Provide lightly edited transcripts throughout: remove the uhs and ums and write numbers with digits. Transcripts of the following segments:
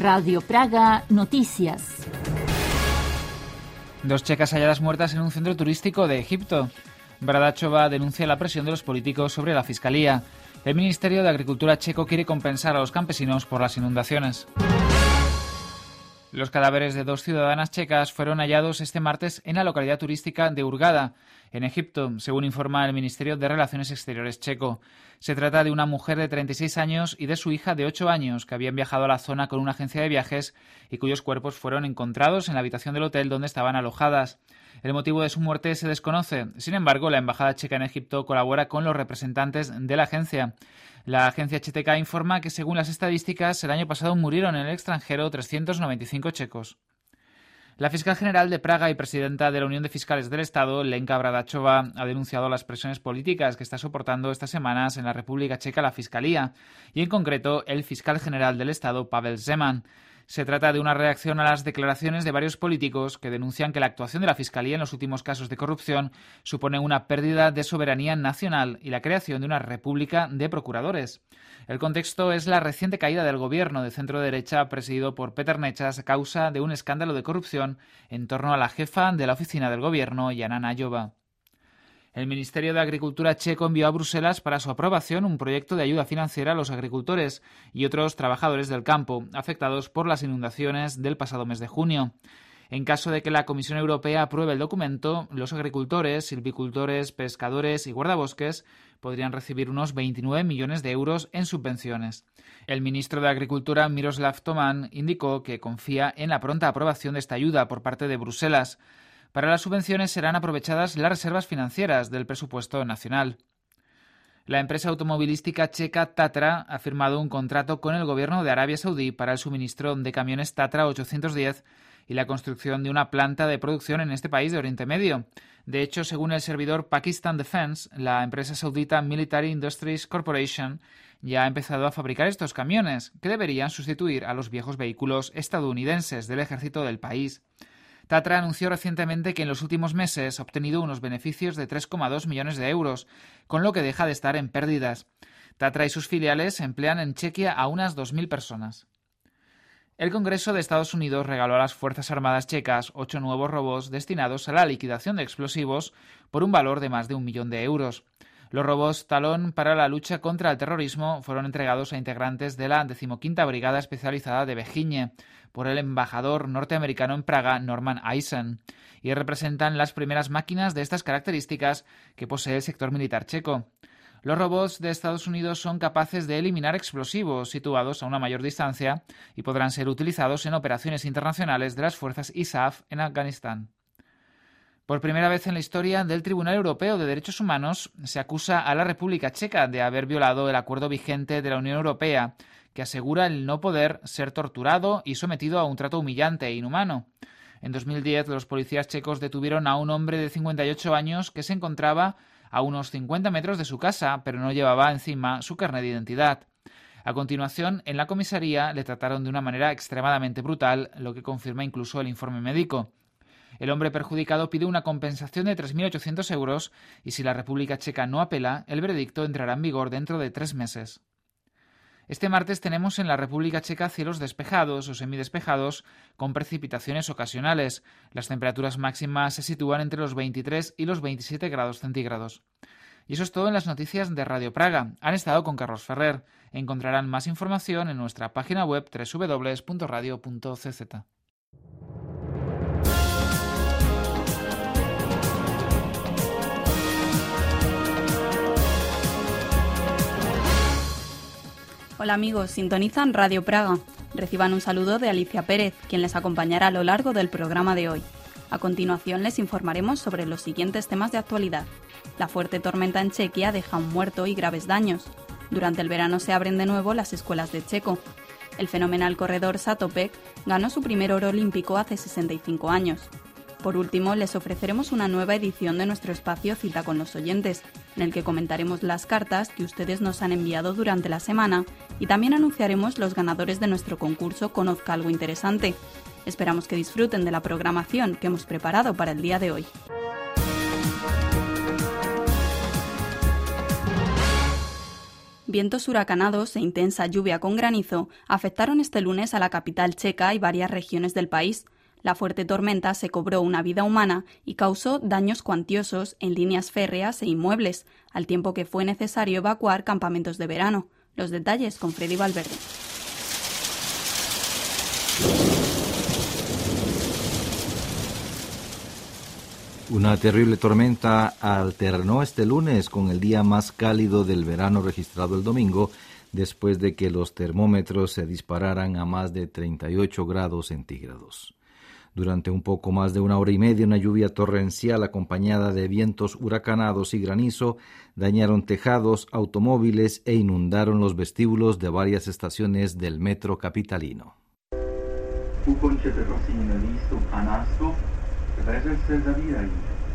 Radio Praga Noticias. 2 checas halladas muertas en un centro turístico de Egipto. Bradačová denuncia la presión de los políticos sobre la Fiscalía. El Ministerio de Agricultura checo quiere compensar a los campesinos por las inundaciones. Los cadáveres de 2 ciudadanas checas fueron hallados este martes en la localidad turística de Hurghada, en Egipto, según informa el Ministerio de Relaciones Exteriores checo. Se trata de una mujer de 36 años y de su hija de 8 años, que habían viajado a la zona con una agencia de viajes y cuyos cuerpos fueron encontrados en la habitación del hotel donde estaban alojadas. El motivo de su muerte se desconoce. Sin embargo, la embajada checa en Egipto colabora con los representantes de la agencia. La agencia checa informa que, según las estadísticas, el año pasado murieron en el extranjero 395 checos. La fiscal general de Praga y presidenta de la Unión de Fiscales del Estado, Lenka Bradačová, ha denunciado las presiones políticas que está soportando estas semanas en la República Checa la Fiscalía, y en concreto el fiscal general del Estado, Pavel Zeman. Se trata de una reacción a las declaraciones de varios políticos que denuncian que la actuación de la Fiscalía en los últimos casos de corrupción supone una pérdida de soberanía nacional y la creación de una república de procuradores. El contexto es la reciente caída del gobierno de centro-derecha presidido por Peter Nečas a causa de un escándalo de corrupción en torno a la jefa de la oficina del gobierno, Jana Nájová. El Ministerio de Agricultura checo envió a Bruselas para su aprobación un proyecto de ayuda financiera a los agricultores y otros trabajadores del campo afectados por las inundaciones del pasado mes de junio. En caso de que la Comisión Europea apruebe el documento, los agricultores, silvicultores, pescadores y guardabosques podrían recibir unos 29 millones de euros en subvenciones. El ministro de Agricultura, Miroslav Toman, indicó que confía en la pronta aprobación de esta ayuda por parte de Bruselas. Para las subvenciones serán aprovechadas las reservas financieras del presupuesto nacional. La empresa automovilística checa Tatra ha firmado un contrato con el gobierno de Arabia Saudí para el suministro de camiones Tatra 810 y la construcción de una planta de producción en este país de Oriente Medio. De hecho, según el servidor Pakistan Defense, la empresa saudita Military Industries Corporation ya ha empezado a fabricar estos camiones, que deberían sustituir a los viejos vehículos estadounidenses del ejército del país. Tatra anunció recientemente que en los últimos meses ha obtenido unos beneficios de 3,2 millones de euros, con lo que deja de estar en pérdidas. Tatra y sus filiales emplean en Chequia a unas 2.000 personas. El Congreso de Estados Unidos regaló a las Fuerzas Armadas checas 8 nuevos robots destinados a la liquidación de explosivos por un valor de más de 1 millón de euros. Los robots Talón para la lucha contra el terrorismo fueron entregados a integrantes de la 15ª Brigada Especializada de Bejiñe por el embajador norteamericano en Praga, Norman Eisen, y representan las primeras máquinas de estas características que posee el sector militar checo. Los robots de Estados Unidos son capaces de eliminar explosivos situados a una mayor distancia y podrán ser utilizados en operaciones internacionales de las fuerzas ISAF en Afganistán. Por primera vez en la historia del Tribunal Europeo de Derechos Humanos se acusa a la República Checa de haber violado el acuerdo vigente de la Unión Europea, que asegura el no poder ser torturado y sometido a un trato humillante e inhumano. En 2010, los policías checos detuvieron a un hombre de 58 años que se encontraba a unos 50 metros de su casa, pero no llevaba encima su carnet de identidad. A continuación, en la comisaría le trataron de una manera extremadamente brutal, lo que confirma incluso el informe médico. El hombre perjudicado pide una compensación de 3.800 euros y si la República Checa no apela, el veredicto entrará en vigor dentro de 3 meses. Este martes tenemos en la República Checa cielos despejados o semidespejados con precipitaciones ocasionales. Las temperaturas máximas se sitúan entre los 23 y los 27 grados centígrados. Y eso es todo en las noticias de Radio Praga. Han estado con Carlos Ferrer. Encontrarán más información en nuestra página web www.radio.cz. Hola amigos, sintonizan Radio Praga. Reciban un saludo de Alicia Pérez, quien les acompañará a lo largo del programa de hoy. A continuación les informaremos sobre los siguientes temas de actualidad. La fuerte tormenta en Chequia deja un muerto y graves daños. Durante el verano se abren de nuevo las escuelas de checo. El fenomenal corredor Satopek ganó su primer oro olímpico hace 65 años. Por último, les ofreceremos una nueva edición de nuestro espacio Cita con los oyentes, en el que comentaremos las cartas que ustedes nos han enviado durante la semana y también anunciaremos los ganadores de nuestro concurso Conozca algo interesante. Esperamos que disfruten de la programación que hemos preparado para el día de hoy. Vientos huracanados e intensa lluvia con granizo afectaron este lunes a la capital checa y varias regiones del país. La fuerte tormenta se cobró una vida humana y causó daños cuantiosos en líneas férreas e inmuebles, al tiempo que fue necesario evacuar campamentos de verano. Los detalles con Freddy Valverde. Una terrible tormenta alternó este lunes con el día más cálido del verano registrado el domingo, después de que los termómetros se dispararan a más de 38 grados centígrados. Durante un poco más de una hora y media, una lluvia torrencial acompañada de vientos huracanados y granizo dañaron tejados, automóviles e inundaron los vestíbulos de varias estaciones del metro capitalino. Ukončete prosím výstup a nástup, dveře se zavírají.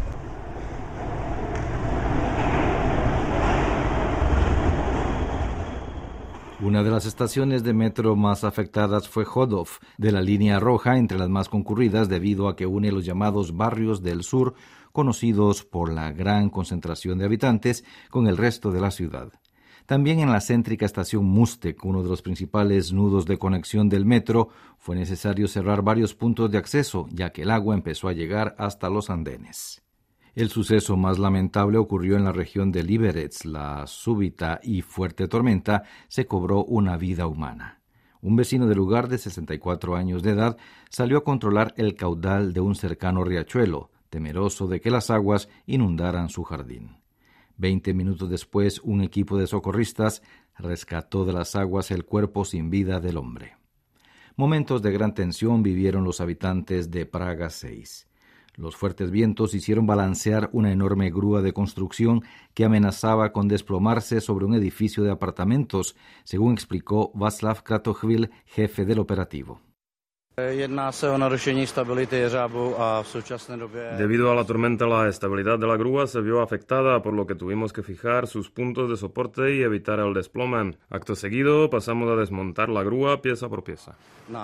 Una de las estaciones de metro más afectadas fue Chodov, de la línea roja, entre las más concurridas debido a que une los llamados barrios del sur, conocidos por la gran concentración de habitantes, con el resto de la ciudad. También en la céntrica estación Mustek, uno de los principales nudos de conexión del metro, fue necesario cerrar varios puntos de acceso, ya que el agua empezó a llegar hasta los andenes. El suceso más lamentable ocurrió en la región de Liberec. La súbita y fuerte tormenta se cobró una vida humana. Un vecino del lugar de 64 años de edad salió a controlar el caudal de un cercano riachuelo, temeroso de que las aguas inundaran su jardín. 20 minutos después, un equipo de socorristas rescató de las aguas el cuerpo sin vida del hombre. Momentos de gran tensión vivieron los habitantes de Praga 6. Los fuertes vientos hicieron balancear una enorme grúa de construcción que amenazaba con desplomarse sobre un edificio de apartamentos, según explicó Václav Kratochvil, jefe del operativo. Debido a la tormenta, la estabilidad de la grúa se vio afectada, por lo que tuvimos que fijar sus puntos de soporte y evitar el desplome. Acto seguido, pasamos a desmontar la grúa pieza por pieza.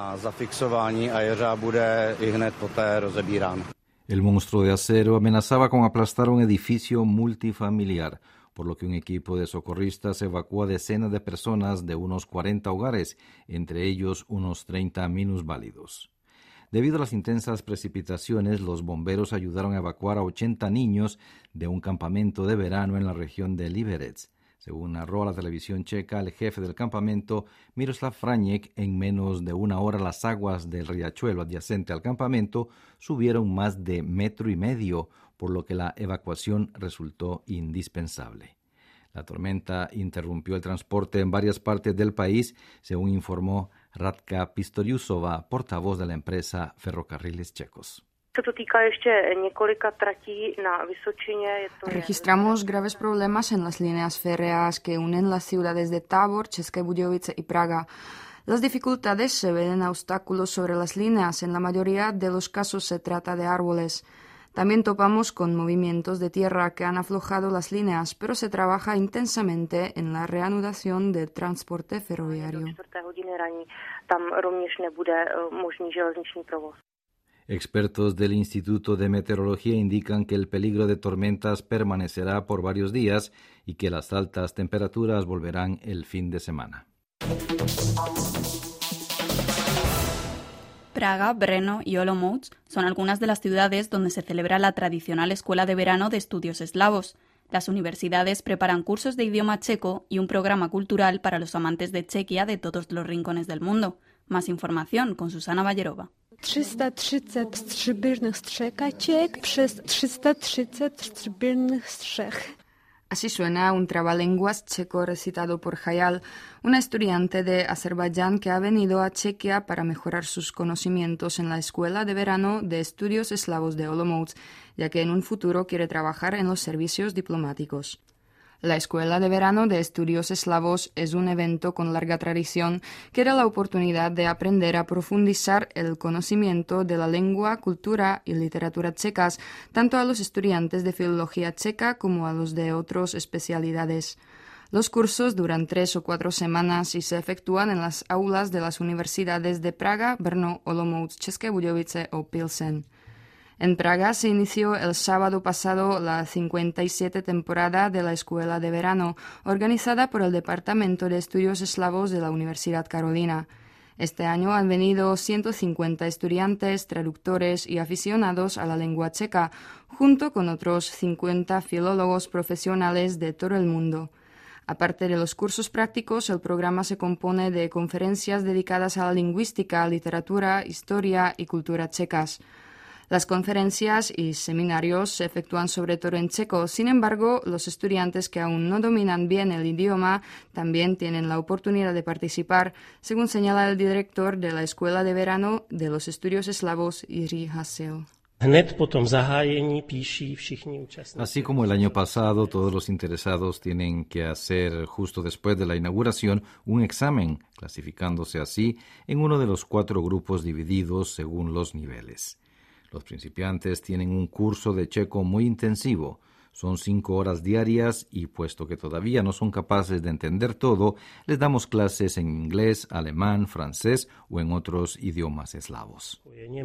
El monstruo de acero amenazaba con aplastar un edificio multifamiliar, por lo que un equipo de socorristas evacuó a decenas de personas de unos 40 hogares, entre ellos unos 30 minusválidos. Debido a las intensas precipitaciones, los bomberos ayudaron a evacuar a 80 niños de un campamento de verano en la región de Liberec. Según narró a la televisión checa el jefe del campamento, Miroslav Franěk, en menos de una hora las aguas del riachuelo adyacente al campamento subieron más de 1,5 metros, por lo que la evacuación resultó indispensable. La tormenta interrumpió el transporte en varias partes del país, según informó Radka Pistoriusova, portavoz de la empresa Ferrocarriles Checos. Registramos graves problemas en las líneas férreas que unen las ciudades de Tábor, České Budějovice y Praga. Las dificultades se ven en obstáculos sobre las líneas. En la mayoría de los casos se trata de árboles. También topamos con movimientos de tierra que han aflojado las líneas, pero se trabaja intensamente en la reanudación del transporte ferroviario. Expertos del Instituto de Meteorología indican que el peligro de tormentas permanecerá por varios días y que las altas temperaturas volverán el fin de semana. Praga, Brno y Olomouc son algunas de las ciudades donde se celebra la tradicional Escuela de Verano de Estudios Eslavos. Las universidades preparan cursos de idioma checo y un programa cultural para los amantes de Chequia de todos los rincones del mundo. Más información con Susana Ballerova. 330 srebrnych strzekaciek przez 330 srebrnych strzech. Así suena un trabalenguas checo recitado por Hayal, una estudiante de Azerbaiyán que ha venido a Chequia para mejorar sus conocimientos en la Escuela de Verano de Estudios Eslavos de Olomouc, ya que en un futuro quiere trabajar en los servicios diplomáticos. La Escuela de Verano de Estudios Eslavos es un evento con larga tradición que da la oportunidad de aprender a profundizar el conocimiento de la lengua, cultura y literatura checas, tanto a los estudiantes de filología checa como a los de otras especialidades. Los cursos duran 3 o 4 semanas y se efectúan en las aulas de las universidades de Praga, Brno, Olomouc, České Budějovice o Pilsen. En Praga se inició el sábado pasado la 57 temporada de la Escuela de Verano, organizada por el Departamento de Estudios Eslavos de la Universidad Carolina. Este año han venido 150 estudiantes, traductores y aficionados a la lengua checa, junto con otros 50 filólogos profesionales de todo el mundo. Aparte de los cursos prácticos, el programa se compone de conferencias dedicadas a la lingüística, literatura, historia y cultura checas. Las conferencias y seminarios se efectúan sobre todo en checo. Sin embargo, los estudiantes que aún no dominan bien el idioma también tienen la oportunidad de participar, según señala el director de la Escuela de Verano de los Estudios Eslavos, Jiří Hasel. Así como el año pasado, todos los interesados tienen que hacer justo después de la inauguración un examen, clasificándose así en uno de los 4 grupos divididos según los niveles. Los principiantes tienen un curso de checo muy intensivo. Son 5 horas diarias y, puesto que todavía no son capaces de entender todo, les damos clases en inglés, alemán, francés o en otros idiomas eslavos.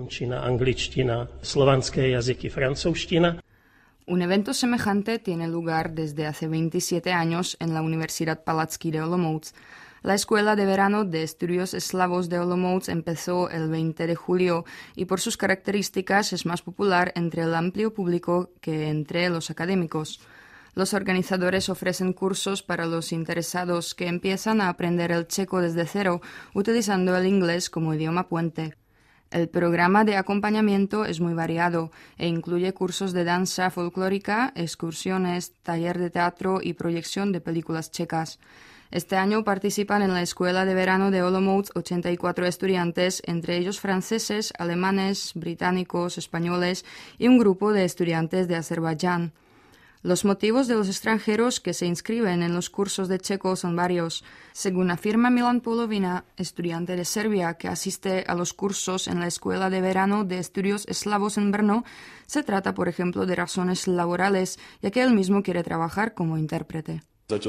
Un evento semejante tiene lugar desde hace 27 años en la Universidad Palacký de Olomouc. La Escuela de Verano de Estudios Eslavos de Olomouc empezó el 20 de julio y por sus características es más popular entre el amplio público que entre los académicos. Los organizadores ofrecen cursos para los interesados que empiezan a aprender el checo desde cero, utilizando el inglés como idioma puente. El programa de acompañamiento es muy variado e incluye cursos de danza folclórica, excursiones, taller de teatro y proyección de películas checas. Este año participan en la Escuela de Verano de Olomouc 84 estudiantes, entre ellos franceses, alemanes, británicos, españoles y un grupo de estudiantes de Azerbaiyán. Los motivos de los extranjeros que se inscriben en los cursos de checo son varios. Según afirma Milan Polovina, estudiante de Serbia que asiste a los cursos en la Escuela de Verano de Estudios Eslavos en Brno, se trata, por ejemplo, de razones laborales, ya que él mismo quiere trabajar como intérprete.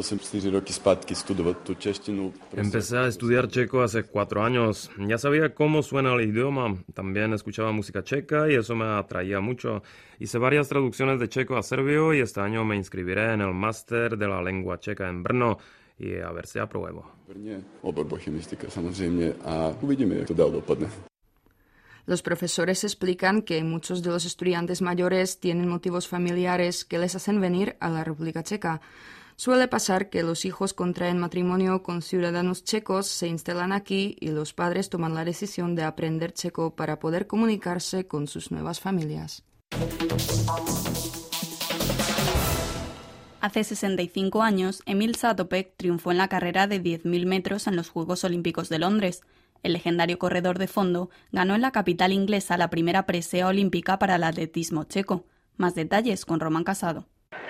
Empecé a estudiar checo hace 4 años. Ya sabía cómo suena el idioma. También escuchaba música checa y eso me atraía mucho. Hice varias traducciones de checo a serbio y este año me inscribiré en el máster de la lengua checa en Brno y a ver si apruebo. Los profesores explican que muchos de los estudiantes mayores tienen motivos familiares que les hacen venir a la República Checa. Suele pasar que los hijos contraen matrimonio con ciudadanos checos, se instalan aquí y los padres toman la decisión de aprender checo para poder comunicarse con sus nuevas familias. Hace 65 años, Emil Zatopek triunfó en la carrera de 10.000 metros en los Juegos Olímpicos de Londres. El legendario corredor de fondo ganó en la capital inglesa la primera presea olímpica para el atletismo checo. Más detalles con Román Casado.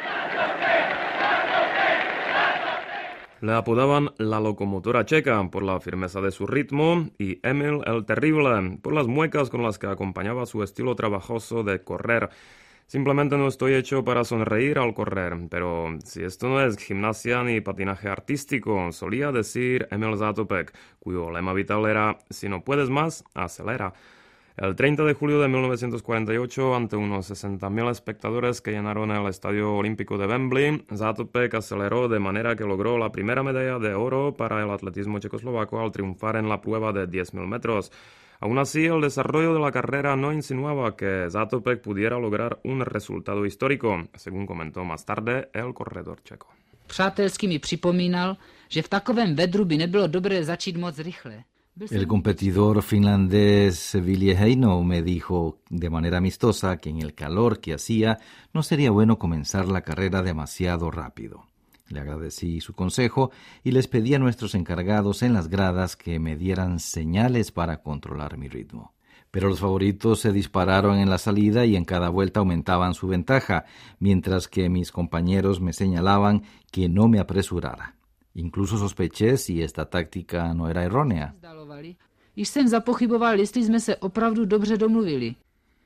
Le apodaban la locomotora checa por la firmeza de su ritmo y Emil el Terrible por las muecas con las que acompañaba su estilo trabajoso de correr. Simplemente no estoy hecho para sonreír al correr, pero si esto no es gimnasia ni patinaje artístico, solía decir Emil Zatopek, cuyo lema vital era «Si no puedes más, acelera». El 30 de julio de 1948, ante unos 60.000 espectadores que llenaron el Estadio Olímpico de Wembley, Zatopek aceleró de manera que logró la primera medalla de oro para el atletismo checoslovaco al triunfar en la prueba de 10.000 metros. Aún así, el desarrollo de la carrera no insinuaba que Zatopek pudiera lograr un resultado histórico, según comentó más tarde el corredor checo. Přátelsky mi připomínal, že v takovém vedru by nebylo dobré začít moc rychle. El competidor finlandés Ville Heino me dijo de manera amistosa que en el calor que hacía no sería bueno comenzar la carrera demasiado rápido. Le agradecí su consejo y les pedí a nuestros encargados en las gradas que me dieran señales para controlar mi ritmo. Pero los favoritos se dispararon en la salida y en cada vuelta aumentaban su ventaja, mientras que mis compañeros me señalaban que no me apresurara. Incluso sospeché si esta táctica no era errónea. Již jsem zapochyboval, jestli jsme se opravdu dobře domluvili.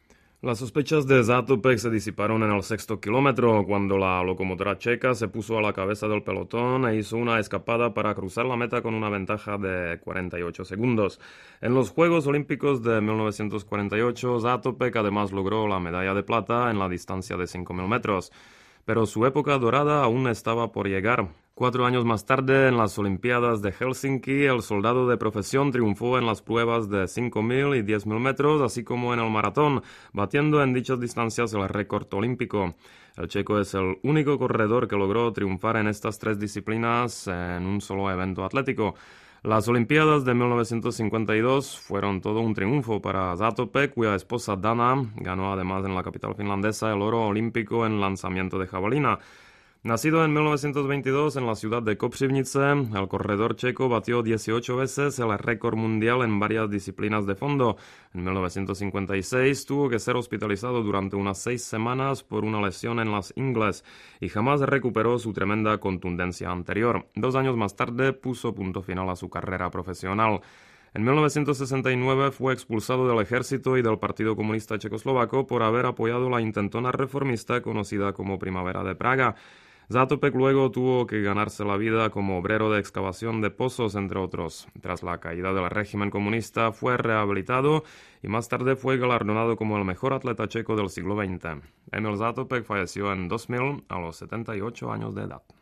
Las sospechas de Zátopek se disiparon en el 6º kilómetro, cuando la locomotora checa se puso a la cabeza del pelotón e hizo una escapada para cruzar la meta con una ventaja de 48 segundos. En los Juegos Olímpicos de 1948, Zátopek además logró la medalla de plata en la distancia de 5.000 metros. Pero su época dorada aún estaba por llegar. 4 años más tarde, en las Olimpiadas de Helsinki, el soldado de profesión triunfó en las pruebas de 5.000 y 10.000 metros, así como en el maratón, batiendo en dichas distancias el récord olímpico. El checo es el único corredor que logró triunfar en estas 3 disciplinas en un solo evento atlético. Las Olimpiadas de 1952 fueron todo un triunfo para Zátopek, cuya esposa Dana ganó además en la capital finlandesa el oro olímpico en lanzamiento de jabalina. Nacido en 1922 en la ciudad de Kopřivnice, el corredor checo batió 18 veces el récord mundial en varias disciplinas de fondo. En 1956 tuvo que ser hospitalizado durante unas 6 semanas por una lesión en las ingles y jamás recuperó su tremenda contundencia anterior. 2 años más tarde puso punto final a su carrera profesional. En 1969 fue expulsado del ejército y del Partido Comunista Checoslovaco por haber apoyado la intentona reformista conocida como Primavera de Praga. Zátopek luego tuvo que ganarse la vida como obrero de excavación de pozos, entre otros. Tras la caída del régimen comunista fue rehabilitado y más tarde fue galardonado como el mejor atleta checo del siglo XX. Emil Zátopek falleció en 2000 a los 78 años de edad.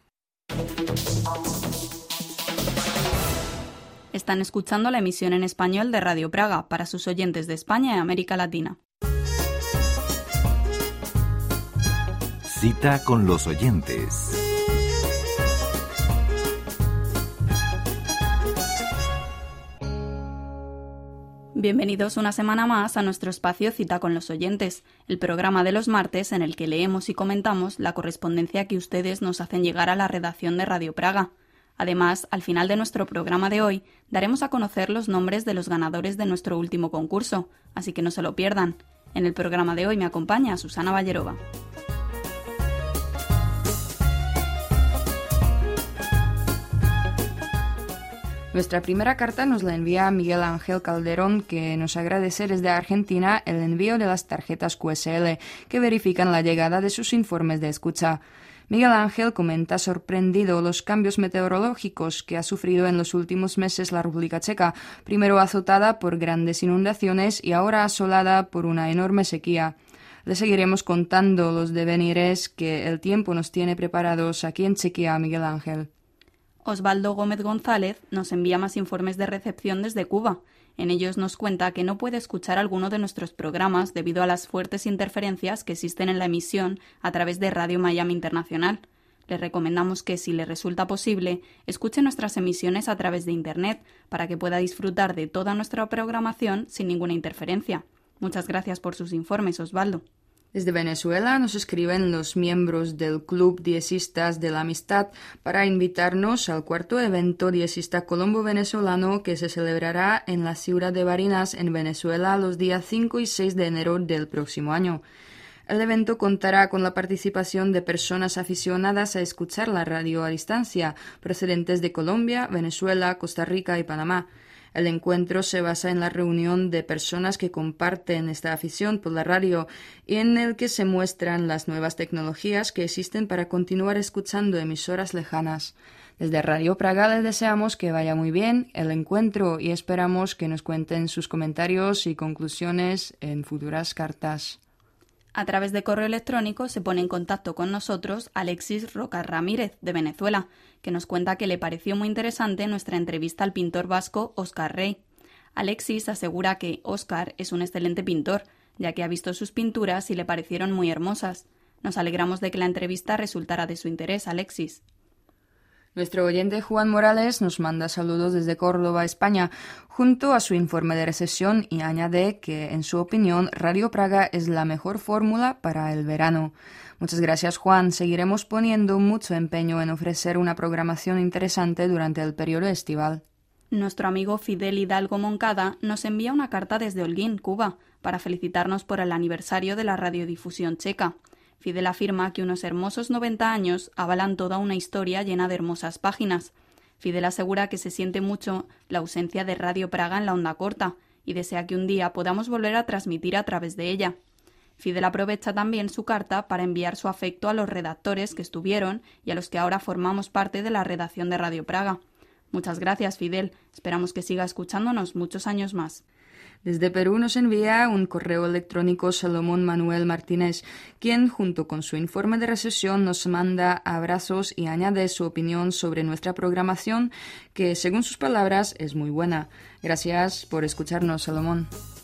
Están escuchando la emisión en español de Radio Praga para sus oyentes de España y América Latina. Cita con los oyentes. Bienvenidos una semana más a nuestro espacio Cita con los oyentes, el programa de los martes en el que leemos y comentamos la correspondencia que ustedes nos hacen llegar a la redacción de Radio Praga. Además, al final de nuestro programa de hoy, daremos a conocer los nombres de los ganadores de nuestro último concurso, así que no se lo pierdan. En el programa de hoy me acompaña Susana Ballerova. Nuestra primera carta nos la envía Miguel Ángel Calderón, que nos agradece desde Argentina el envío de las tarjetas QSL, que verifican la llegada de sus informes de escucha. Miguel Ángel comenta sorprendido los cambios meteorológicos que ha sufrido en los últimos meses la República Checa, primero azotada por grandes inundaciones y ahora asolada por una enorme sequía. Le seguiremos contando los devenires que el tiempo nos tiene preparados aquí en Chequia, Miguel Ángel. Osvaldo Gómez González nos envía más informes de recepción desde Cuba. En ellos nos cuenta que no puede escuchar alguno de nuestros programas debido a las fuertes interferencias que existen en la emisión a través de Radio Miami Internacional. Le recomendamos que, si le resulta posible, escuche nuestras emisiones a través de Internet para que pueda disfrutar de toda nuestra programación sin ninguna interferencia. Muchas gracias por sus informes, Osvaldo. Desde Venezuela nos escriben los miembros del Club Diezistas de la Amistad para invitarnos al 4º evento diezista colombo-venezolano que se celebrará en la ciudad de Barinas, en Venezuela, los días 5 y 6 de enero del próximo año. El evento contará con la participación de personas aficionadas a escuchar la radio a distancia, procedentes de Colombia, Venezuela, Costa Rica y Panamá. El encuentro se basa en la reunión de personas que comparten esta afición por la radio y en el que se muestran las nuevas tecnologías que existen para continuar escuchando emisoras lejanas. Desde Radio Praga les deseamos que vaya muy bien el encuentro y esperamos que nos cuenten sus comentarios y conclusiones en futuras cartas. A través de correo electrónico se pone en contacto con nosotros Alexis Roca Ramírez, de Venezuela, que nos cuenta que le pareció muy interesante nuestra entrevista al pintor vasco Óscar Rey. Alexis asegura que Óscar es un excelente pintor, ya que ha visto sus pinturas y le parecieron muy hermosas. Nos alegramos de que la entrevista resultara de su interés, Alexis. Nuestro oyente Juan Morales nos manda saludos desde Córdoba, España, junto a su informe de recesión, y añade que, en su opinión, Radio Praga es la mejor fórmula para el verano. Muchas gracias, Juan. Seguiremos poniendo mucho empeño en ofrecer una programación interesante durante el periodo estival. Nuestro amigo Fidel Hidalgo Moncada nos envía una carta desde Holguín, Cuba, para felicitarnos por el aniversario de la radiodifusión checa. Fidel afirma que unos hermosos 90 años avalan toda una historia llena de hermosas páginas. Fidel asegura que se siente mucho la ausencia de Radio Praga en la onda corta y desea que un día podamos volver a transmitir a través de ella. Fidel aprovecha también su carta para enviar su afecto a los redactores que estuvieron y a los que ahora formamos parte de la redacción de Radio Praga. Muchas gracias, Fidel. Esperamos que siga escuchándonos muchos años más. Desde Perú nos envía un correo electrónico Salomón Manuel Martínez, quien junto con su informe de recesión nos manda abrazos y añade su opinión sobre nuestra programación, que según sus palabras es muy buena. Gracias por escucharnos, Salomón.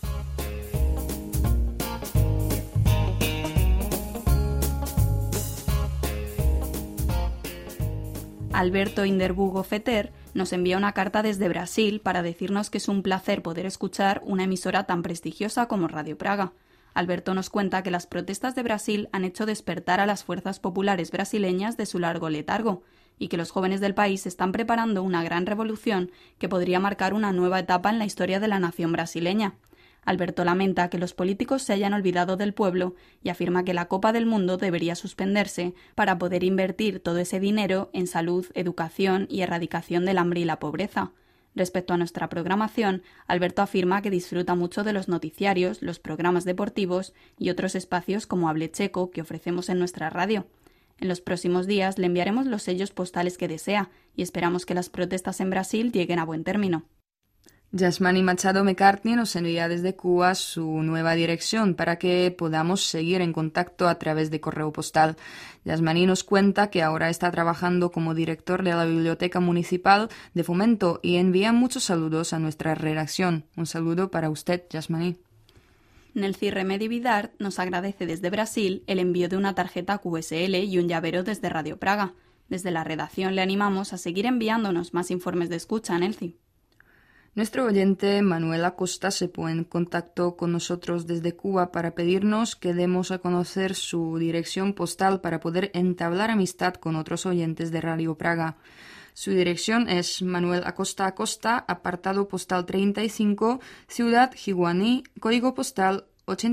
Alberto Inderbugo Feter nos envía una carta desde Brasil para decirnos que es un placer poder escuchar una emisora tan prestigiosa como Radio Praga. Alberto nos cuenta que las protestas de Brasil han hecho despertar a las fuerzas populares brasileñas de su largo letargo y que los jóvenes del país están preparando una gran revolución que podría marcar una nueva etapa en la historia de la nación brasileña. Alberto lamenta que los políticos se hayan olvidado del pueblo y afirma que la Copa del Mundo debería suspenderse para poder invertir todo ese dinero en salud, educación y erradicación del hambre y la pobreza. Respecto a nuestra programación, Alberto afirma que disfruta mucho de los noticiarios, los programas deportivos y otros espacios como Hable Checo que ofrecemos en nuestra radio. En los próximos días le enviaremos los sellos postales que desea y esperamos que las protestas en Brasil lleguen a buen término. Yasmani Machado McCartney nos envía desde Cuba su nueva dirección para que podamos seguir en contacto a través de correo postal. Yasmani nos cuenta que ahora está trabajando como director de la Biblioteca Municipal de Fomento y envía muchos saludos a nuestra redacción. Un saludo para usted, Yasmani. Nelcy Remedi Vidart nos agradece desde Brasil el envío de una tarjeta QSL y un llavero desde Radio Praga. Desde la redacción le animamos a seguir enviándonos más informes de escucha, Nelcy. Nuestro oyente Manuel Acosta se pone en contacto con nosotros desde Cuba para pedirnos que demos a conocer su dirección postal para poder entablar amistad con otros oyentes de Radio Praga. Su dirección es Manuel Acosta Acosta, apartado postal 35, Ciudad Jiguaní, código postal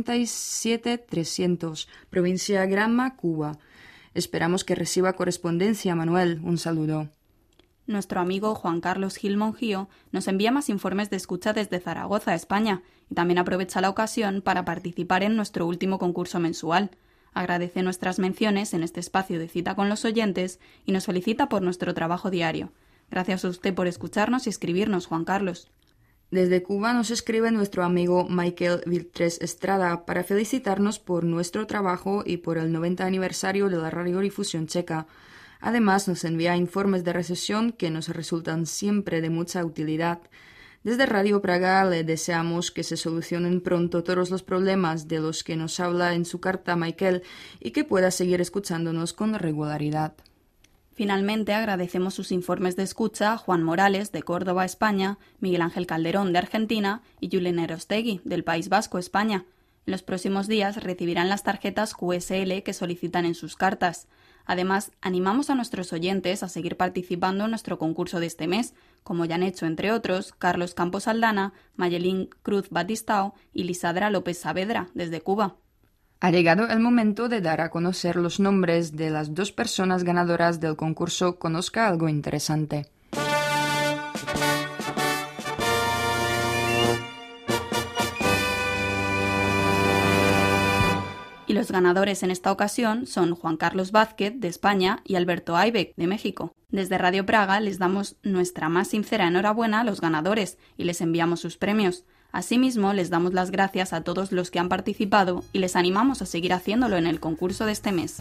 87300, provincia Granma, Cuba. Esperamos que reciba correspondencia, Manuel. Un saludo. Nuestro amigo Juan Carlos Gil Monjío nos envía más informes de escucha desde Zaragoza, España, y también aprovecha la ocasión para participar en nuestro último concurso mensual. Agradece nuestras menciones en este espacio de cita con los oyentes y nos felicita por nuestro trabajo diario. Gracias a usted por escucharnos y escribirnos, Juan Carlos. Desde Cuba nos escribe nuestro amigo Michael Viltres Estrada para felicitarnos por nuestro trabajo y por el 90 aniversario de la radiodifusión checa. Además, nos envía informes de recesión que nos resultan siempre de mucha utilidad. Desde Radio Praga le deseamos que se solucionen pronto todos los problemas de los que nos habla en su carta Michael y que pueda seguir escuchándonos con regularidad. Finalmente, agradecemos sus informes de escucha a Juan Morales, de Córdoba, España, Miguel Ángel Calderón, de Argentina, y Julen Erostegui, del País Vasco, España. En los próximos días recibirán las tarjetas QSL que solicitan en sus cartas. Además, animamos a nuestros oyentes a seguir participando en nuestro concurso de este mes, como ya han hecho, entre otros, Carlos Campos Aldana, Mayelín Cruz Batistao y Lisadra López Saavedra, desde Cuba. Ha llegado el momento de dar a conocer los nombres de las 2 personas ganadoras del concurso Conozca algo interesante. Y los ganadores en esta ocasión son Juan Carlos Vázquez, de España, y Alberto Aybeck, de México. Desde Radio Praga les damos nuestra más sincera enhorabuena a los ganadores y les enviamos sus premios. Asimismo, les damos las gracias a todos los que han participado y les animamos a seguir haciéndolo en el concurso de este mes.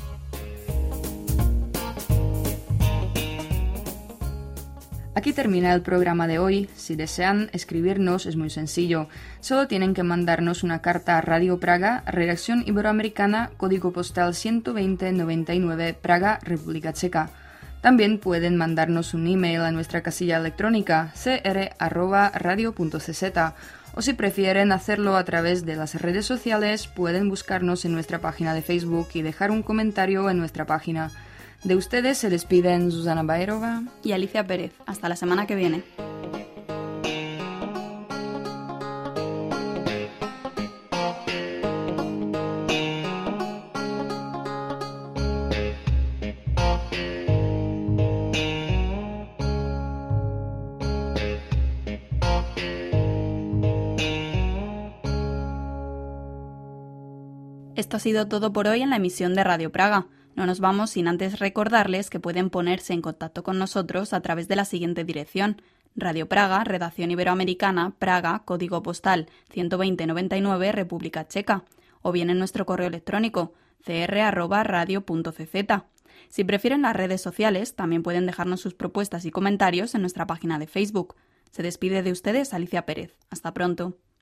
Aquí termina el programa de hoy. Si desean escribirnos es muy sencillo. Solo tienen que mandarnos una carta a Radio Praga, Redacción Iberoamericana, código postal 12099, Praga, República Checa. También pueden mandarnos un email a nuestra casilla electrónica cr@radio.cz o si prefieren hacerlo a través de las redes sociales pueden buscarnos en nuestra página de Facebook y dejar un comentario en nuestra página. De ustedes se despiden Susana Baerova y Alicia Pérez. Hasta la semana que viene. Esto ha sido todo por hoy en la emisión de Radio Praga. No nos vamos sin antes recordarles que pueden ponerse en contacto con nosotros a través de la siguiente dirección: Radio Praga, Redacción Iberoamericana, Praga, Código Postal 12099, República Checa, o bien en nuestro correo electrónico cr@radio.cz. Si prefieren las redes sociales, también pueden dejarnos sus propuestas y comentarios en nuestra página de Facebook. Se despide de ustedes Alicia Pérez. Hasta pronto.